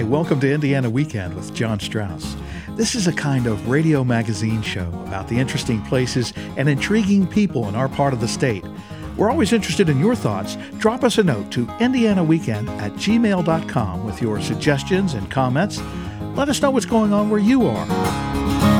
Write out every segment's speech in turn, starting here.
Hi, welcome to Indiana Weekend with John Strauss. This is a kind of radio magazine show about the interesting places and intriguing people in our part of the state. We're always interested in your thoughts. Drop us a note to indianaweekend@gmail.com with your suggestions and comments. Let us know what's going on where you are.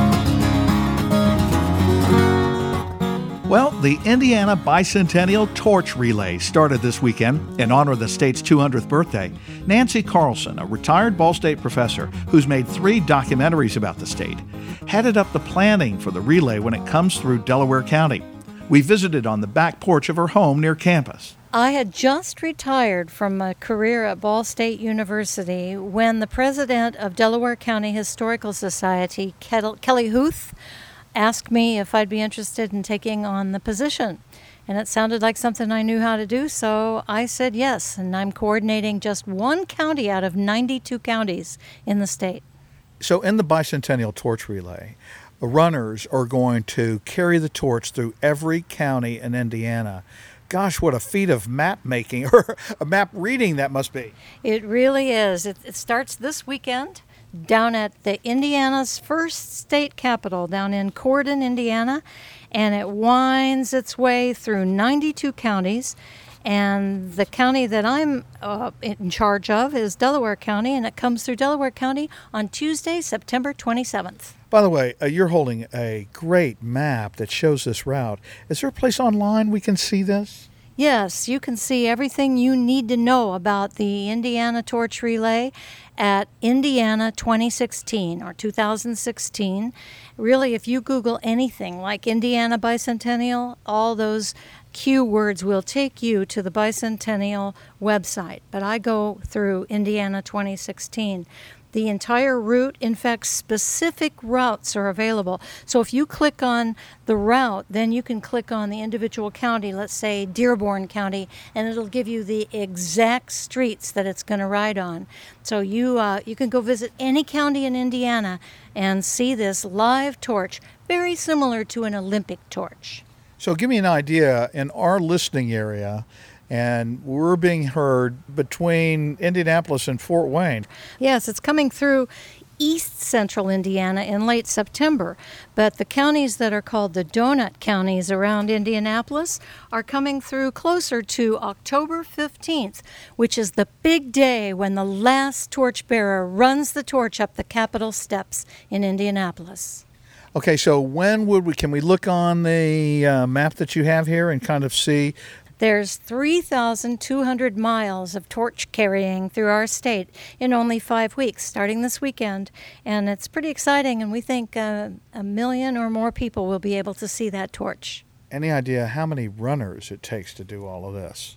Well, the Indiana Bicentennial Torch Relay started this weekend in honor of the state's 200th birthday. Nancy Carlson, a retired Ball State professor who's made 3 documentaries about the state, headed up the planning for the relay when it comes through Delaware County. We visited on the back porch of her home near campus. I had just retired from a career at Ball State University when the president of Delaware County Historical Society, Kelly Huth, asked me if I'd be interested in taking on the position. And it sounded like something I knew how to do, so I said yes. And I'm coordinating just one county out of 92 counties in the state. So in the Bicentennial Torch Relay, runners are going to carry the torch through every county in Indiana. Gosh, what a feat of map making or a map reading that must be. It really is. It starts this weekend down at the Indiana's first state capitol down in Corydon, Indiana, and it winds its way through 92 counties. And the county that I'm in charge of is Delaware County, and it comes through Delaware County on Tuesday, September 27th. By the way, you're holding a great map that shows this route. Is there a place online we can see this? Yes, you can see everything you need to know about the Indiana Torch Relay at Indiana 2016 or 2016. Really, if you Google anything like Indiana Bicentennial, all those keywords will take you to the Bicentennial website. But I go through Indiana 2016. The entire route, in fact, specific routes are available. So if you click on the route, then you can click on the individual county, let's say Dearborn County, and it'll give you the exact streets that it's going to ride on. So you can go visit any county in Indiana and see this live torch, very similar to an Olympic torch. So give me an idea, in our listening area, and we're being heard between Indianapolis and Fort Wayne. Yes, it's coming through east central Indiana in late September, but the counties that are called the donut counties around Indianapolis are coming through closer to October 15th, which is the big day when the last torchbearer runs the torch up the Capitol steps in Indianapolis. Okay, so can we look on the map that you have here and kind of see? There's 3,200 miles of torch carrying through our state in only 5 weeks, starting this weekend. And it's pretty exciting, and we think a million or more people will be able to see that torch. Any idea how many runners it takes to do all of this?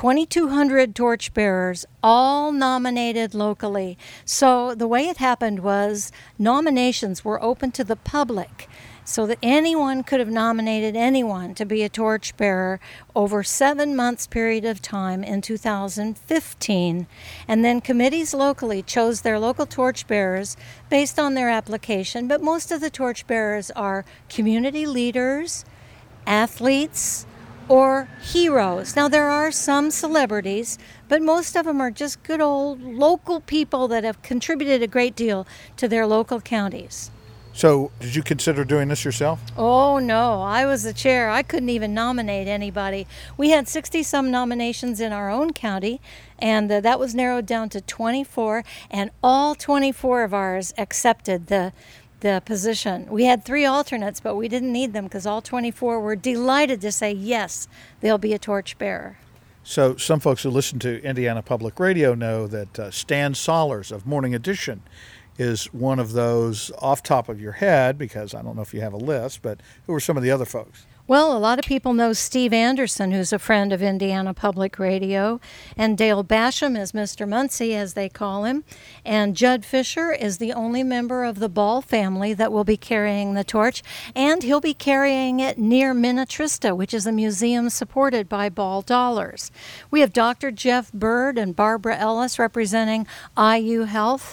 2,200 torchbearers, all nominated locally. So the way it happened was nominations were open to the public, so that anyone could have nominated anyone to be a torchbearer over 7 months period of time in 2015. And then committees locally chose their local torchbearers based on their application, but most of the torchbearers are community leaders, athletes, or heroes. Now, there are some celebrities, but most of them are just good old local people that have contributed a great deal to their local counties. So, did you consider doing this yourself? Oh, no. I was the chair. I couldn't even nominate anybody. We had 60-some nominations in our own county, and that was narrowed down to 24, and all 24 of ours accepted the position. We had 3 alternates, but we didn't need them because all 24 were delighted to say, yes, they'll be a torchbearer. So, some folks who listen to Indiana Public Radio know that Stan Sollers of Morning Edition is one of those off top of your head, because I don't know if you have a list, but who are some of the other folks? Well, a lot of people know Steve Anderson, who's a friend of Indiana Public Radio, and Dale Basham is Mr. Muncie, as they call him, and Judd Fisher is the only member of the Ball family that will be carrying the torch, and he'll be carrying it near Minnetrista, which is a museum supported by Ball dollars. We have Dr. Jeff Bird and Barbara Ellis representing IU Health,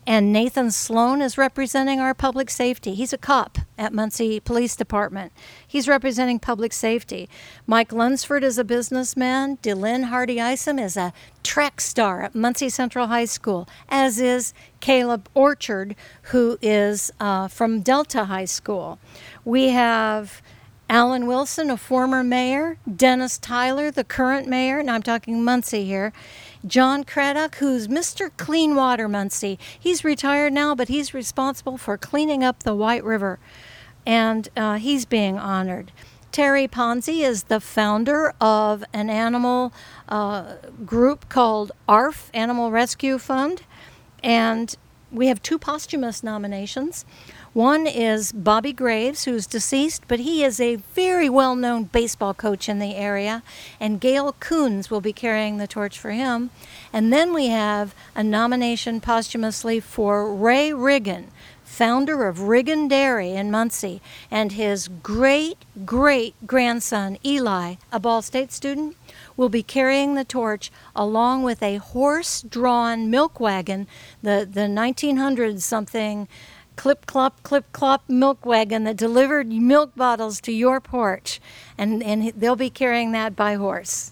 And Nathan Sloan is representing our public safety. He's a cop at Muncie Police Department. He's representing public safety. Mike Lunsford is a businessman. DeLynn Hardy Isom is a track star at Muncie Central High School, as is Caleb Orchard, who is from Delta High School. We have Alan Wilson, a former mayor, Dennis Tyler, the current mayor, and I'm talking Muncie here, John Craddock, who's Mr. Clean Water Muncie. He's retired now, but he's responsible for cleaning up the White River, and he's being honored. Terry Ponzi is the founder of an animal group called ARF, Animal Rescue Fund, and we have 2 posthumous nominations. One is Bobby Graves, who's deceased, but he is a very well-known baseball coach in the area, and Gail Coons will be carrying the torch for him. And then we have a nomination posthumously for Ray Riggin, founder of Riggin Dairy in Muncie, and his great-great-grandson, Eli, a Ball State student, will be carrying the torch along with a horse-drawn milk wagon, the 1900-something clip-clop milk wagon that delivered milk bottles to your porch, and they'll be carrying that by horse.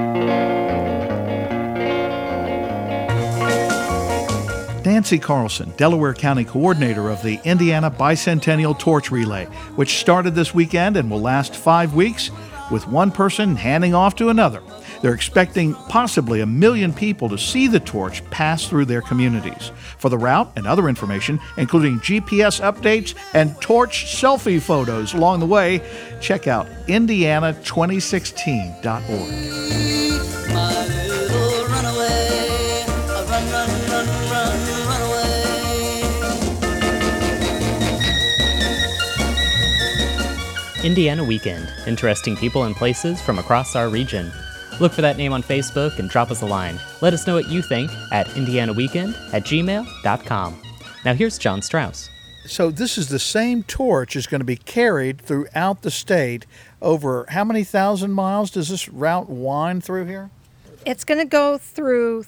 Nancy Carlson, Delaware County Coordinator of the Indiana Bicentennial Torch Relay, which started this weekend and will last 5 weeks, with one person handing off to another. They're expecting possibly 1 million people to see the torch pass through their communities. For the route and other information, including GPS updates and torch selfie photos along the way, check out indiana2016.org. My little runaway, run, run, run, run, run away. Indiana Weekend. Interesting people and places from across our region. Look for that name on Facebook and drop us a line. Let us know what you think at indianaweekend@gmail.com. Now here's John Strauss. So this is the same torch is going to be carried throughout the state over how many thousand miles does this route wind through here? It's going to go through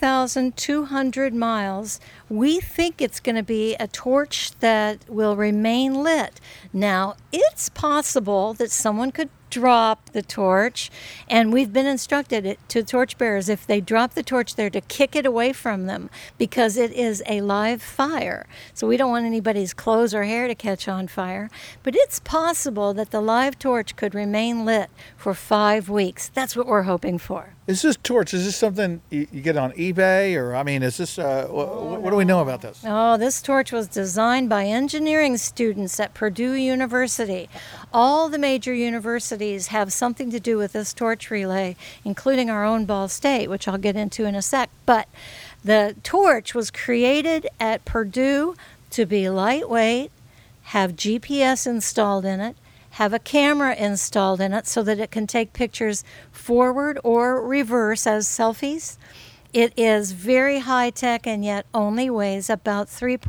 3,200 miles. We think it's going to be a torch that will remain lit. Now, it's possible that someone could drop the torch, and we've been instructed to torchbearers, if they drop the torch there, to kick it away from them, because it is a live fire. So we don't want anybody's clothes or hair to catch on fire. But it's possible that the live torch could remain lit for 5 weeks. That's what we're hoping for. Is this torch, is this something you get on eBay, or, I mean, is this, what do we know about this? Oh, this torch was designed by engineering students at Purdue University. All the major universities have something to do with this torch relay, including our own Ball State, which I'll get into in a sec. But the torch was created at Purdue to be lightweight, have GPS installed in it, have a camera installed in it so that it can take pictures forward or reverse as selfies. It is very high-tech and yet only weighs about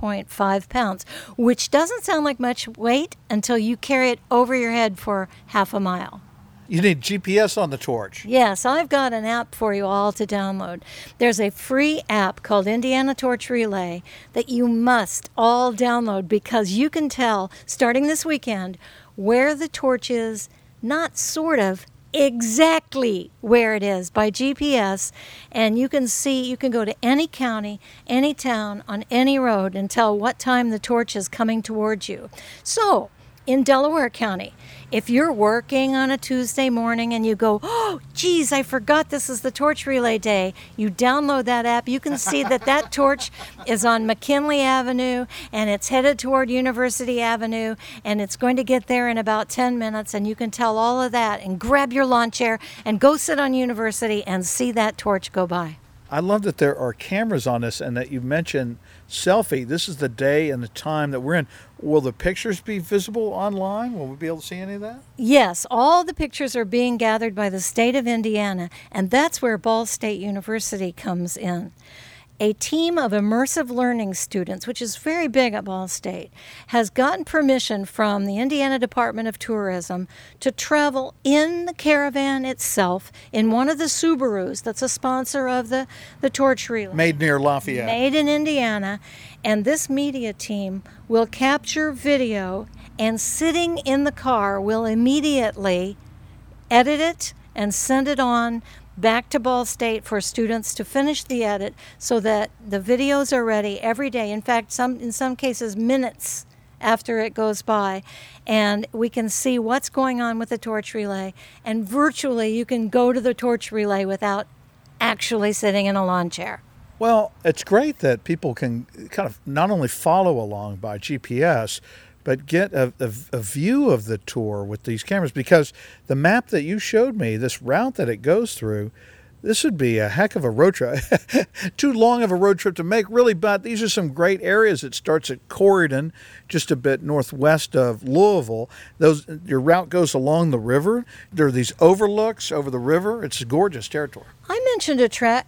3.5 pounds, which doesn't sound like much weight until you carry it over your head for half a mile. You need GPS on the torch. Yes, I've got an app for you all to download. There's a free app called Indiana Torch Relay that you must all download, because you can tell, starting this weekend, where the torch is, not sort of, exactly where it is by GPS, and you can go to any county, any town, on any road and tell what time the torch is coming towards you. So, in Delaware County, if you're working on a Tuesday morning and you go, oh, geez, I forgot this is the torch relay day, you download that app, you can see that torch is on McKinley Avenue and it's headed toward University Avenue, and it's going to get there in about 10 minutes, and you can tell all of that and grab your lawn chair and go sit on University and see that torch go by. I love that there are cameras on this, and that you mentioned selfie. This is the day and the time that we're in. Will the pictures be visible online? Will we be able to see any of that? Yes, all the pictures are being gathered by the state of Indiana, and that's where Ball State University comes in. a team of immersive learning students, which is very big at Ball State, has gotten permission from the Indiana Department of Tourism to travel in the caravan itself in one of the Subarus that's a sponsor of the Torch Relay. Made near Lafayette. Made in Indiana. And this media team will capture video, and sitting in the car will immediately edit it and send it on back to Ball State for students to finish the edit so that the videos are ready every day. In fact, in some cases, minutes after it goes by. And we can see what's going on with the Torch Relay. And virtually, you can go to the Torch Relay without actually sitting in a lawn chair. Well, it's great that people can kind of not only follow along by GPS, but get a view of the tour with these cameras, because the map that you showed me, this route that it goes through, this would be a heck of a road trip. Too long of a road trip to make, really, but these are some great areas. It starts at Corydon, just a bit northwest of Louisville. Your route goes along the river. There are these overlooks over the river. It's gorgeous territory. I mentioned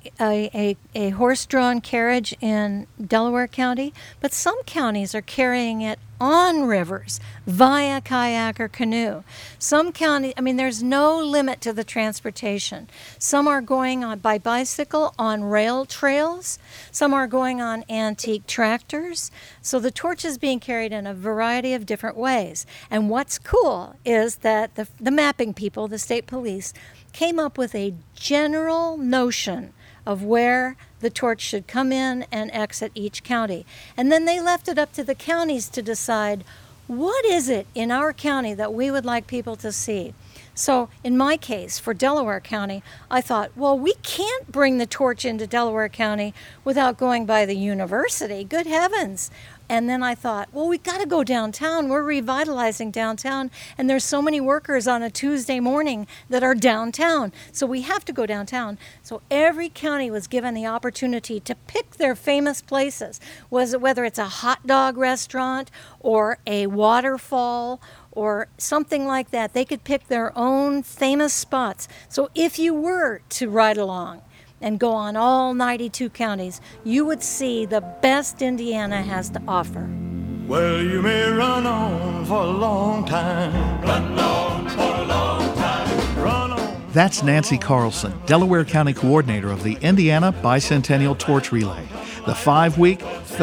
a horse-drawn carriage in Delaware County, but some counties are carrying it on rivers via kayak or canoe. Some counties, there's no limit to the transportation. Some are going on by bicycle on rail trails. Some are going on antique tractors. So the torch is being carried in a variety of different ways. And what's cool is that the mapping people, the state police, came up with a general notion of where the torch should come in and exit each county. And then they left it up to the counties to decide, what is it in our county that we would like people to see? So in my case, for Delaware County, I thought, well, we can't bring the torch into Delaware County without going by the university. Good heavens. And then I thought, well, we got to go downtown. We're revitalizing downtown, and there's so many workers on a Tuesday morning that are downtown. So we have to go downtown. So every county was given the opportunity to pick their famous places, whether it's a hot dog restaurant or a waterfall or something like that. They could pick their own famous spots. So if you were to ride along and go on all 92 counties, you would see the best Indiana has to offer. Well, you may run on for a long time. Run on for a long time. Run on. That's Nancy Carlson, Delaware County Coordinator of the Indiana Bicentennial Torch Relay. The 5-week,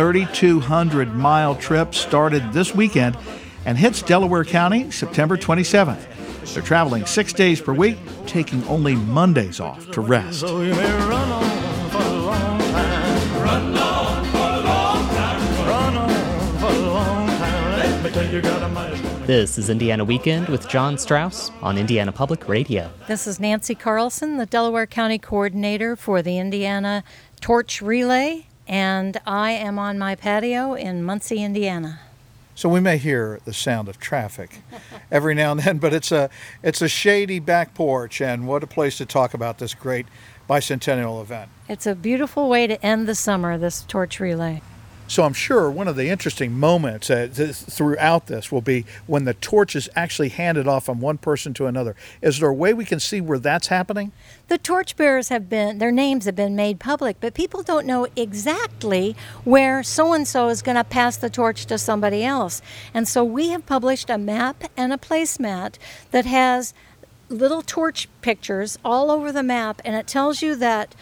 3,200-mile trip started this weekend and hits Delaware County September 27th. They're traveling 6 days per week, taking only Mondays off to rest. So you may run on for a long time. Run on for a long time. Run on for a long time. Let me tell you, got a mighty. This is Indiana Weekend with John Strauss on Indiana Public Radio. This is Nancy Carlson, the Delaware County Coordinator for the Indiana Torch Relay, and I am on my patio in Muncie, Indiana. So we may hear the sound of traffic every now and then, but it's a shady back porch, and what a place to talk about this great bicentennial event. It's a beautiful way to end the summer, this torch relay. So I'm sure one of the interesting moments throughout this will be when the torch is actually handed off from one person to another. Is there a way we can see where that's happening? The torchbearers their names have been made public, but people don't know exactly where so-and-so is going to pass the torch to somebody else. And so we have published a map and a placemat that has little torch pictures all over the map, and it tells you that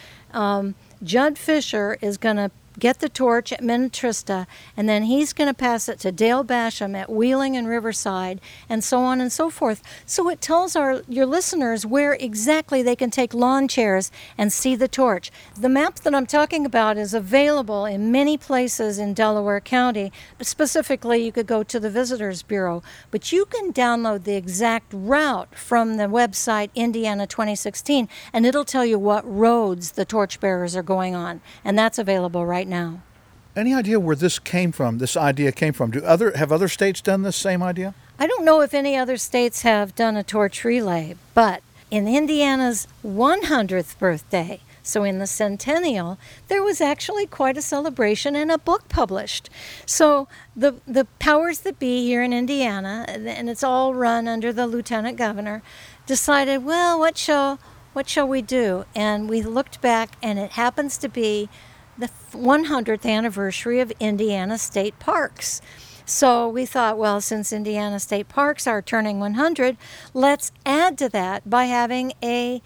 Judd Fisher is going to get the torch at Minnetrista, and then he's going to pass it to Dale Basham at Wheeling and Riverside, and so on and so forth. So it tells your listeners where exactly they can take lawn chairs and see the torch. The map that I'm talking about is available in many places in Delaware County. Specifically, you could go to the Visitors Bureau, but you can download the exact route from the website Indiana 2016, and it'll tell you what roads the torchbearers are going on, and that's available right now. Any idea where this idea came from? Have other states done this same idea? I don't know if any other states have done a torch relay, but in Indiana's 100th birthday, so in the centennial, there was actually quite a celebration and a book published. So the powers that be here in Indiana, and it's all run under the lieutenant governor, decided, well, what shall we do? And we looked back, and it happens to be the 100th anniversary of Indiana State Parks. So we thought, well, since Indiana State Parks are turning 100, let's add to that by having a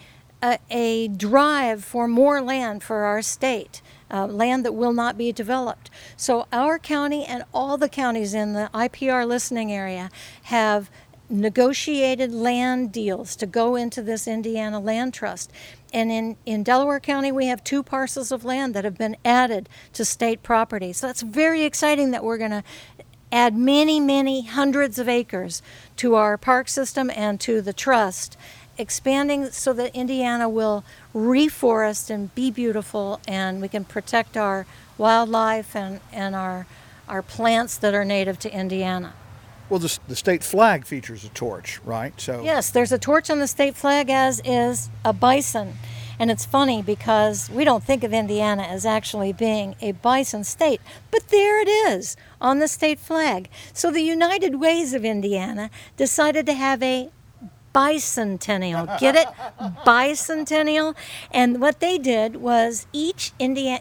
drive for more land for our state, land that will not be developed. So our county and all the counties in the IPR listening area have negotiated land deals to go into this Indiana Land Trust. And in Delaware County, we have 2 parcels of land that have been added to state property. So that's very exciting that we're going to add many, many hundreds of acres to our park system and to the trust, expanding so that Indiana will reforest and be beautiful, and we can protect our wildlife and our plants that are native to Indiana. Well, the state flag features a torch, right? So Yes, there's a torch on the state flag, as is a bison. And it's funny because we don't think of Indiana as actually being a bison state, but there it is on the state flag. So the United Ways of Indiana decided to have a bicentennial. Get it? Bicentennial. And what they did was each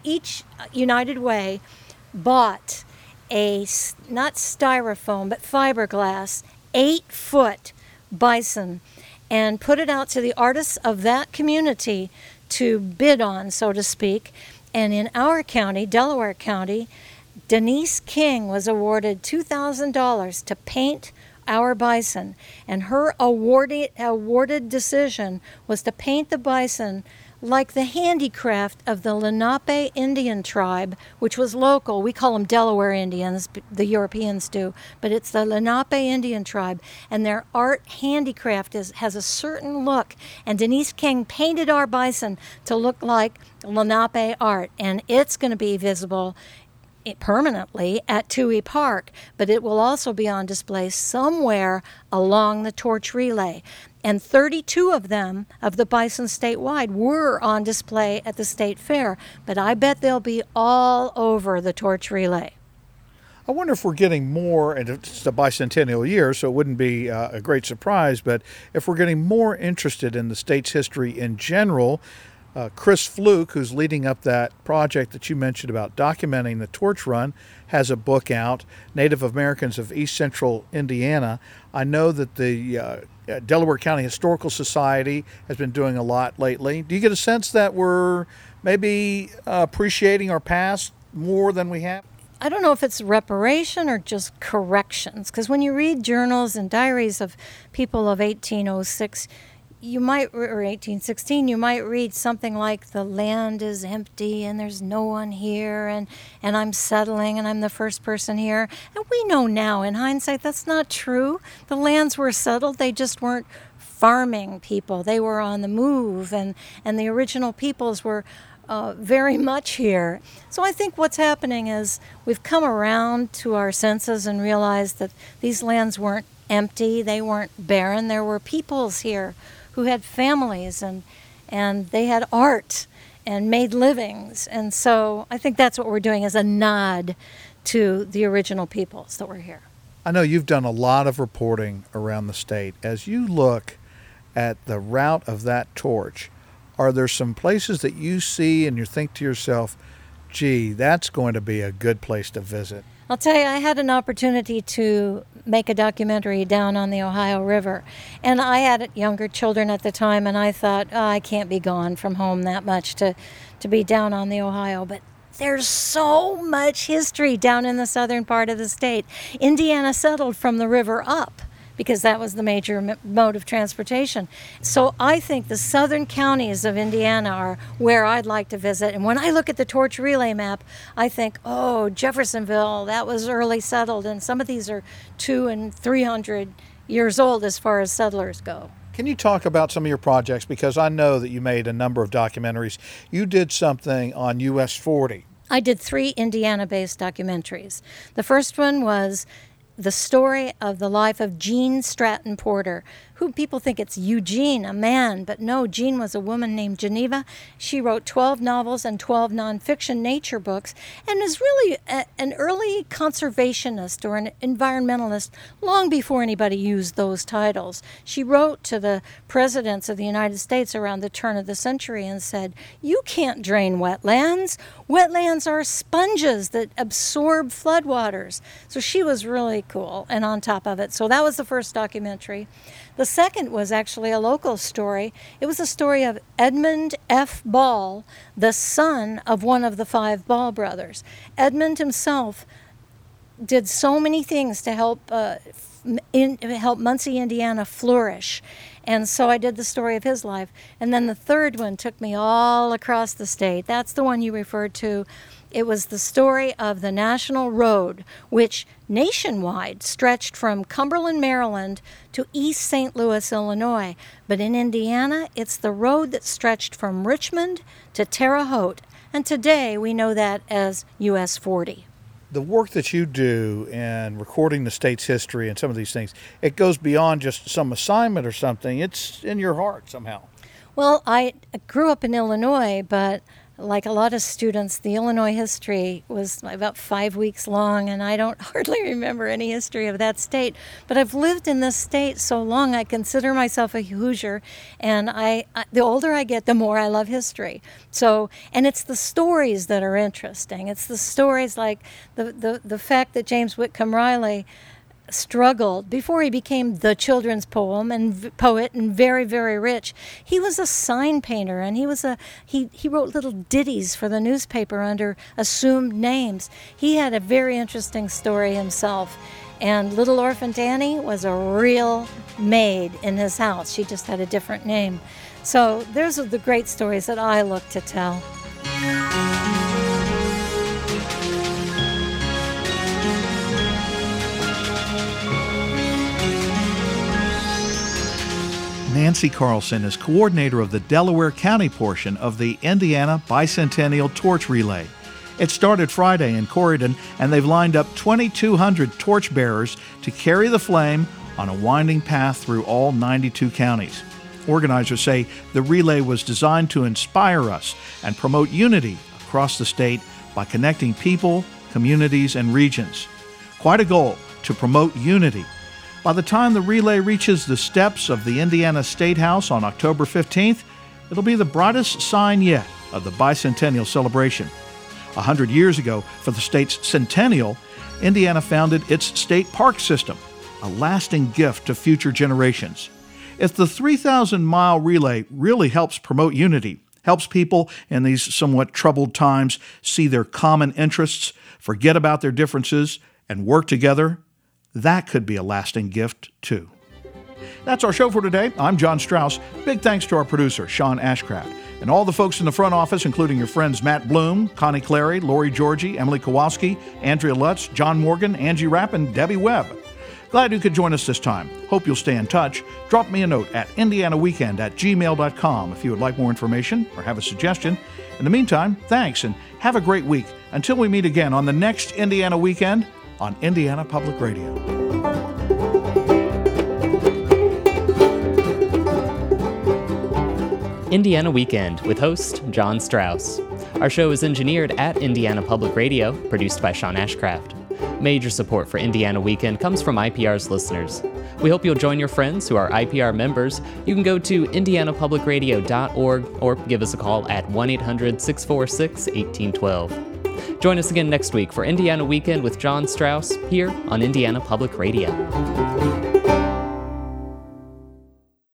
United Way bought a, not styrofoam, but fiberglass, 8-foot bison, and put it out to the artists of that community to bid on, so to speak. And in our county, Delaware County, Denise King was awarded $2,000 to paint our bison. And her awarded decision was to paint the bison like the handicraft of the Lenape Indian tribe, which was local. We call them Delaware Indians, the Europeans do, but it's the Lenape Indian tribe, and their art handicraft has a certain look, and Denise King painted our bison to look like Lenape art, and it's going to be visible permanently at Toohey Park, but it will also be on display somewhere along the torch relay. And 32 of them, of the bison statewide, were on display at the state fair, but I bet they'll be all over the torch relay. I wonder if we're getting more, and it's the bicentennial year, so it wouldn't be a great surprise, but if we're getting more interested in the state's history in general. Chris Fluke, who's leading up that project that you mentioned about documenting the torch run, has a book out, Native Americans of East Central Indiana. I know that the Delaware County Historical Society has been doing a lot lately. Do you get a sense that we're maybe appreciating our past more than we have? I don't know if it's reparation or just corrections, because when you read journals and diaries of people of 1806, or 1816, you might read something like, the land is empty and there's no one here, and I'm settling and I'm the first person here. And we know now in hindsight that's not true. The lands were settled, they just weren't farming people. They were on the move, and the original peoples were very much here. So I think what's happening is we've come around to our senses and realized that these lands weren't empty, they weren't barren. There were peoples here who had families, and they had art and made livings. And so I think that's what we're doing, as a nod to the original peoples that were here. I know you've done a lot of reporting around the state. As you look at the route of that torch, are there some places that you see and you think to yourself, gee, that's going to be a good place to visit? I'll tell you, I had an opportunity to make a documentary down on the Ohio River. And I had younger children at the time, and I thought, I can't be gone from home that much to be down on the Ohio. But there's so much history down in the southern part of the state. Indiana settled from the river up, because that was the major mode of transportation. So I think the southern counties of Indiana are where I'd like to visit. And when I look at the torch relay map, I think, oh, Jeffersonville, that was early settled. And some of these are 200 and 300 years old as far as settlers go. Can you talk about some of your projects? Because I know that you made a number of documentaries. You did something on US 40. I did 3 Indiana-based documentaries. The first one was the story of the life of Gene Stratton Porter, who people think it's Eugene, a man, but no, Jean was a woman named Geneva. She wrote 12 novels and 12 nonfiction nature books, and is really an early conservationist or an environmentalist long before anybody used those titles. She wrote to the presidents of the United States around the turn of the century and said, "You can't drain wetlands. Wetlands are sponges that absorb floodwaters." So she was really cool and on top of it. So that was the first documentary. The second was actually a local story. It was a story of Edmund F. Ball, the son of one of the 5 Ball brothers. Edmund himself did so many things to help Muncie, Indiana flourish. And so I did the story of his life. And then the third one took me all across the state. That's the one you referred to. It was the story of the National Road, which nationwide stretched from Cumberland, Maryland to East St. Louis, Illinois. But in Indiana, it's the road that stretched from Richmond to Terre Haute. And today we know that as US 40. The work that you do in recording the state's history and some of these things, it goes beyond just some assignment or something. It's in your heart somehow. Well, I grew up in Illinois, but like a lot of students, the Illinois history was about 5 weeks long, and I don't hardly remember any history of that state. But I've lived in this state so long, I consider myself a Hoosier, and the older I get, the more I love history. So, and it's the stories that are interesting. It's the stories like the fact that James Whitcomb Riley struggled before he became the children's poet and very, very rich. He was a sign painter, and he wrote little ditties for the newspaper under assumed names. He had a very interesting story himself. And Little Orphan Annie was a real maid in his house. She just had a different name. So those are the great stories that I look to tell. Nancy Carlson is coordinator of the Delaware County portion of the Indiana Bicentennial Torch Relay. It started Friday in Corydon, and they've lined up 2,200 torchbearers to carry the flame on a winding path through all 92 counties. Organizers say the relay was designed to inspire us and promote unity across the state by connecting people, communities, and regions. Quite a goal to promote unity. By the time the relay reaches the steps of the Indiana State House on October 15th, it'll be the brightest sign yet of the bicentennial celebration. 100 years ago, for the state's centennial, Indiana founded its state park system, a lasting gift to future generations. If the 3,000-mile relay really helps promote unity, helps people in these somewhat troubled times see their common interests, forget about their differences, and work together, that could be a lasting gift, too. That's our show for today. I'm John Strauss. Big thanks to our producer, Sean Ashcraft, and all the folks in the front office, including your friends Matt Bloom, Connie Clary, Lori Georgie, Emily Kowalski, Andrea Lutz, John Morgan, Angie Rapp, and Debbie Webb. Glad you could join us this time. Hope you'll stay in touch. Drop me a note at indianaweekend@gmail.com if you would like more information or have a suggestion. In the meantime, thanks and have a great week. Until we meet again on the next Indiana Weekend on Indiana Public Radio. Indiana Weekend with host John Strauss. Our show is engineered at Indiana Public Radio, produced by Sean Ashcraft. Major support for Indiana Weekend comes from IPR's listeners. We hope you'll join your friends who are IPR members. You can go to indianapublicradio.org or give us a call at 1-800-646-1812. Join us again next week for Indiana Weekend with John Strauss here on Indiana Public Radio.